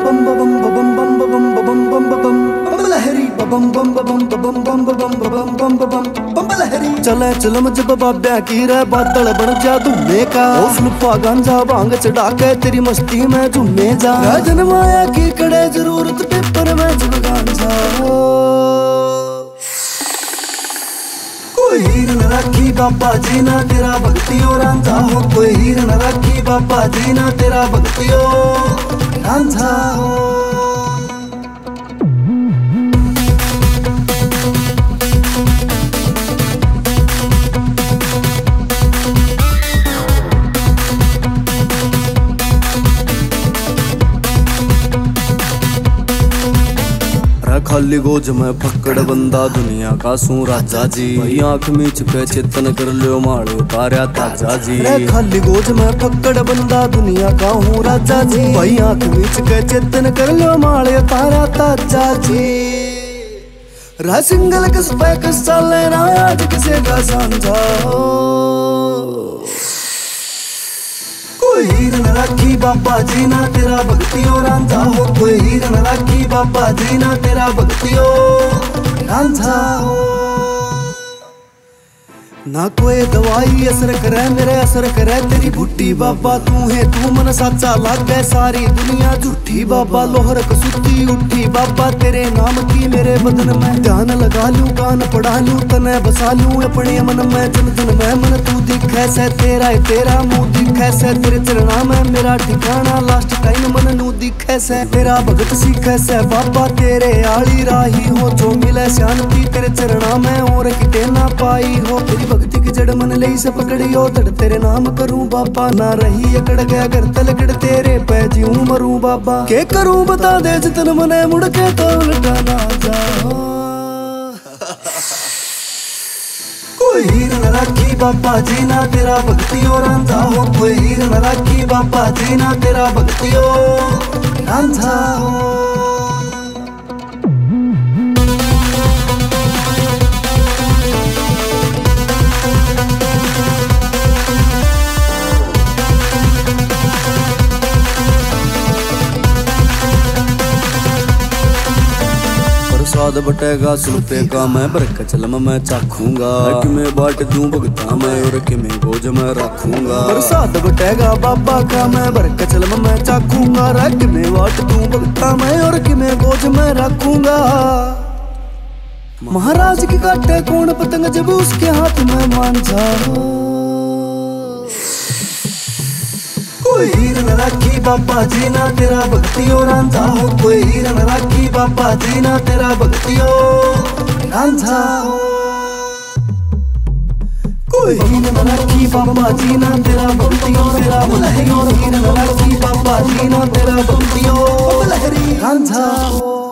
चले चलम जब बाब्या की रे बादल बन जा धुमे का सुल्फा गांजा भांग चढ़ा के तेरी मस्ती में झूमे जा जनमाया की कड़े जरूरत पेपर में जब गांजा कोई हीर न राखी बाबा जी ना तेरा भक्तियो रांझा हो। कोई हीर न राखी बाबा जी ना तेरा भक्तियो रांझा हो। खाली गोज में फक्कड़ बंदा दुनिया का सू राजा जी भाई आंख मीच के चेतन कर लो माड़ो तारा ताजा जी। खाली गोज में फक्कड़ बंदा दुनिया का हूँ राजा जी भाई आंख मीच के चेतन कर लो माड़ो तारा ताजा जी। रा सिंगल किस पे किस चले ना आज किसे का समझा कोई हीर न राखी बाबा जी ना तेरा भक्तियो रांझा हो। कोई हीर न राखी बाबा जी ना तेरा भक्तियो रांझा हो। ना कोई दवाई असर करे मेरे असर करे तेरी बूटी बाबा तू है तू मन साचा लागे सारी दुनिया झूठी बाबा लोहर कसुती उठी बाबा तेरे नाम की मेरे बदन में ध्यान लगा लूं कान पढ़ा लूं तने बसा लूं अपने मन में जन जन में मन तू दिखे से तेरा मुंह दिखे से तेरे चरणा में मेरा ठिकाना लास्ट टाइम मन नू दिखे से तेरा भगत सीखे से बाबा तेरे आली राही हो जो मिले शांति तेरे चरणा में और किते ना पाई हो। तेरी भक्ति की जड़ मन ले से पकड़ियो तड़ तेरे नाम करूं बाबा ना रही अकड़ गया घर तलकड़ तेरे पे जीऊं मरूं बाबा के करूं बता दे जितन मने मुड़ के तो उल्टा ना जाओ। कोई हीर न राखी बाबा जी ना तेरा भक्तियो रांझा हो। कोई हीर न राखी बाबा जी ना तेरा भक्तियो रांझा हो। प्रसाद बटेगा सुल्फे का मैं बरक चलम मैं चाखूंगा कि मैं बाट दूं भगता मैं और कि मैं गोज में रखूंगा। प्रसाद बटेगा बाबा का मैं बरक चलम मैं चाखूंगा रख मैं बाट दूं भगता मैं और कि मैं गोज में रखूंगा। महाराज की काटे कौन पतंग जब उसके हाथ में मांझा हो। कोई हीर न राखी बाबा जी ना तेरा भक्तियो रांझा हो। कोई हीर न राखी बाबा जी ना तेरा भक्तियो रांझा हो। कोई हीर न राखी बाबा जी ना तेरा भक्तियो तेरा हीर न राखी बाबा जी ना तेरा भक्तियो रांझा हो।